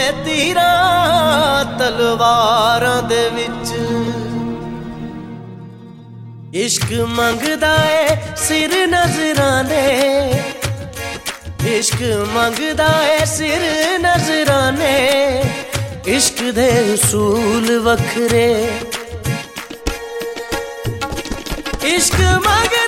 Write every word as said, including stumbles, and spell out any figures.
ਤੀਰਾਂ ਤਲਵਾਰਾਂ ਦੇ ਵਿੱਚ। इश्क मंगदा है सिर नजराने, इश्क मंगदा है सिर नजराने, इश्क दे उसूल वखरे। इश्क मंग